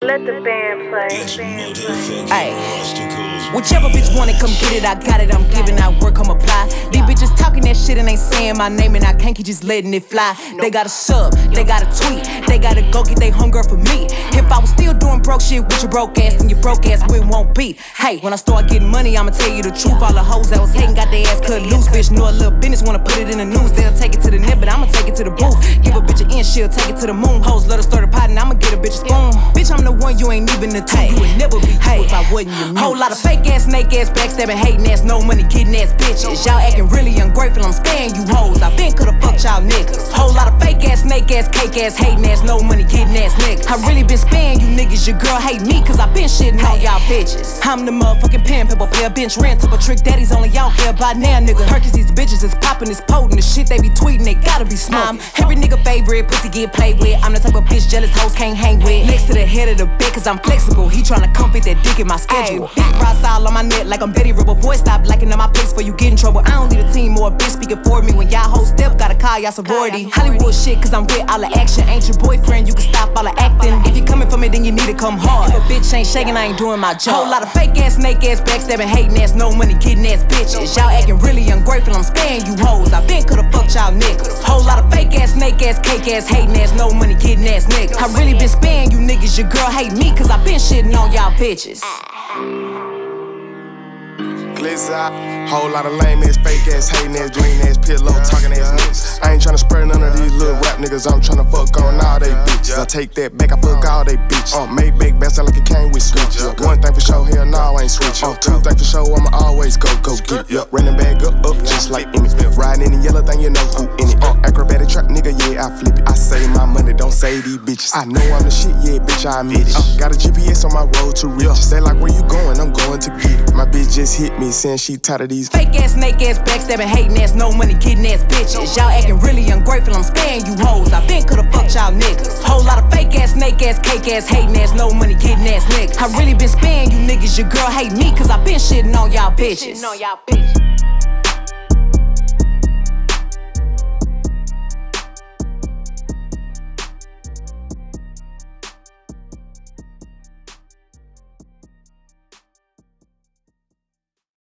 Let the band play. Ayy, whichever bitch want it, come get it. I got it, I'm giving out work, come apply. These bitches talking that shit and ain't saying my name, and I can't keep just letting it fly. They got a sub, they got a tweet, they gotta go get they hunger for me. If I was still doing broke shit with your broke ass, then your broke ass we won't beat. Hey, when I start getting money, I'ma tell you the truth. All the hoes that was hating got their ass cut loose. Bitch know a little business, wanna put it in the news. They'll take it to the net, but I'ma take it to the booth. Give a bitch an inch, she'll take it to the moon. Hoes let her start a pot, and I'ma get a bitch a spoon. Bitch, I'm the one, you ain't even the two. You would never be you if I wasn't your muse. Whole lot of fake ass, snake ass, backstabbing, hating ass, no money, getting ass bitches. Y'all acting really ungrateful, I'm sparing you hoes. I been coulda fucked y'all niggas. Whole lot of fake ass, snake ass, cake ass, hating ass, no money, getting ass niggas. I really been sparing you niggas. Your girl hate me, cause I been shitting on y'all bitches. I'm the motherfucking pen paper player, bench rent, type of trick daddies only y'all care about now, nigga. Perkins, these bitches is popping, is potent. The shit they be tweeting, they gotta be smoking. Every nigga favorite, pussy get played with. I'm the type of bitch jealous hoes can't hang with. Next to the head of the bed, cause I'm flexible. He tryna come fit that dick in my schedule. Big rocks all on my neck like I'm Betty Rubber. Boy, stop liking on my place for you get in trouble. I don't need a team or a bitch speaking for me. When y'all hoes step, gotta call y'all sorority. Hollywood shit, cause I'm with all the action. Ain't your boyfriend, you can stop all the acting. If you coming for me, then you need to come hard. If a bitch ain't shaking, I ain't doing my job. Whole lot of fake ass, snake ass, backstabbing, hating ass, no money, getting ass bitches. Y'all acting really ungrateful, I'm sparing you hoes. I been coulda fucked y'all niggas. Whole lot of fake ass, snake ass, cake ass, hating ass, no money, getting ass niggas. I really been sparing you niggas. Your girl hate me, cause I been shitting on y'all bitches. Glizzy, whole lot of lame ass, fake ass, hating ass, green ass, pillow, talking ass niggas. I ain't tryna spur none of these little rap niggas. I'm tryna fuck on all they bitches. I take that back, I fuck all they bitches. Made back, best sound like it came with switches. One thing for sure, hell no, I ain't switching. Two things for sure, I'ma always go get it. Running back up, just like Emmett. Riding in the yellow thing, you know who in it. Acrobatic trap nigga, yeah, I flip it. I save my money, don't save these bitches. I know I'm the shit, yeah, bitch, I admit it. Got a GPS on my road to riches. Say like where you going, I'm going to get it. My bitch just hit me, saying she tired of these fake ass, snake ass, backstabbing, hating ass, no money, getting ass bitches. Y'all acting really ungrateful, I'm sparing you hoes. I been coulda fucked y'all niggas. Whole lot of fake ass, snake ass, cake ass, hating ass, no money, getting ass niggas. I really been sparing you niggas. Your girl hate me, cause I been shitting on y'all bitches.